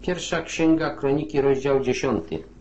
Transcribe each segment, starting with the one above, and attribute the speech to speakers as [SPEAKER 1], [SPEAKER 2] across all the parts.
[SPEAKER 1] Pierwsza księga Kroniki, rozdział 10.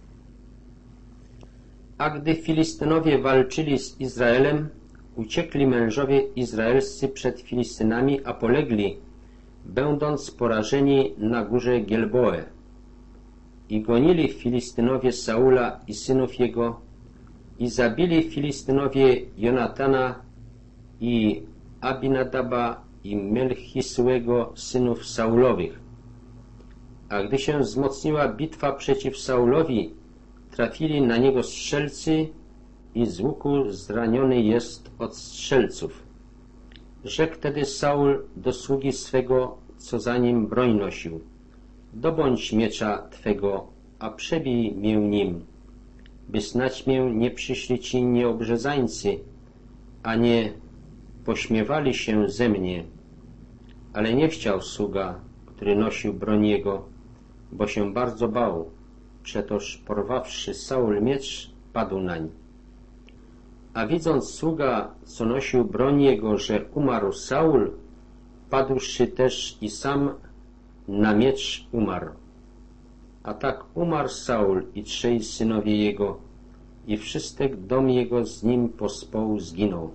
[SPEAKER 1] A gdy Filistynowie walczyli z Izraelem, uciekli mężowie izraelscy przed Filistynami, a polegli, będąc porażeni na górze Gilboe. I gonili Filistynowie Saula i synów jego, i zabili Filistynowie Jonatana i Abinadaba i Melchisuego, synów Saulowych. A gdy się wzmocniła bitwa przeciw Saulowi, trafili na niego strzelcy i z łuku zraniony jest od strzelców. Rzekł tedy Saul do sługi swego, co za nim broń nosił: dobądź miecza twego, a przebij mię nim, by snać mię nie przyszli ci nieobrzezańcy, a nie pośmiewali się ze mnie. Ale nie chciał sługa, który nosił broń jego, bo się bardzo bał. Przetoż porwawszy Saul miecz, padł nań. A widząc sługa, co nosił broń jego, że umarł Saul, padłszy też i sam na miecz umarł. A tak umarł Saul i trzej synowie jego, i wszystek dom jego z nim pospołu zginął.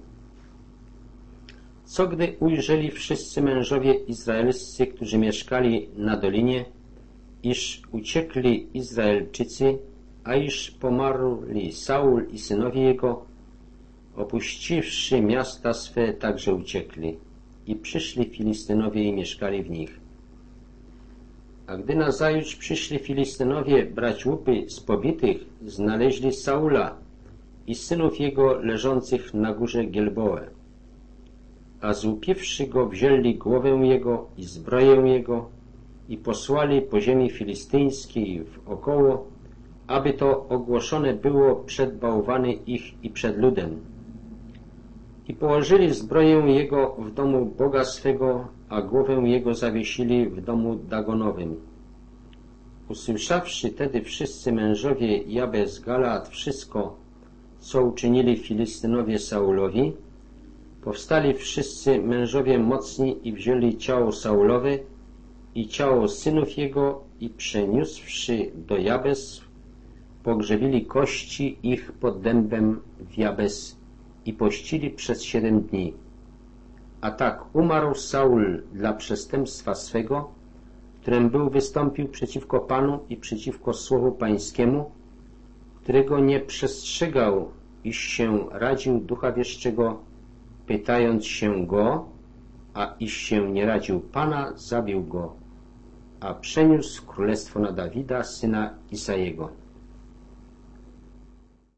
[SPEAKER 1] Co gdy ujrzeli wszyscy mężowie izraelscy, którzy mieszkali na dolinie, iż uciekli Izraelczycy, a iż pomarli Saul i synowie jego, opuściwszy miasta swe, także uciekli. I przyszli Filistynowie i mieszkali w nich. A gdy nazajutrz przyszli Filistynowie brać łupy z pobitych, znaleźli Saula i synów jego leżących na górze Gilboe. A złupiwszy go, wzięli głowę jego i zbroję jego i posłali po ziemi filistyńskiej wokoło, aby to ogłoszone było przed bałwany ich i przed ludem. I położyli zbroję jego w domu Boga swego, a głowę jego zawiesili w domu Dagonowym. Usłyszawszy tedy wszyscy mężowie Jabez Galaad wszystko, co uczynili Filistynowie Saulowi, powstali wszyscy mężowie mocni i wzięli ciało Saulowe i ciało synów jego i przeniósłszy do Jabez, pogrzebili kości ich pod dębem w Jabez i pościli przez 7 dni. A tak umarł Saul dla przestępstwa swego, którym był wystąpił przeciwko Panu i przeciwko słowu Pańskiemu, którego nie przestrzegał, iż się radził ducha wieszczego, pytając się go, a iż się nie radził Pana, zabił go, a przeniósł królestwo na Dawida, syna Isajego.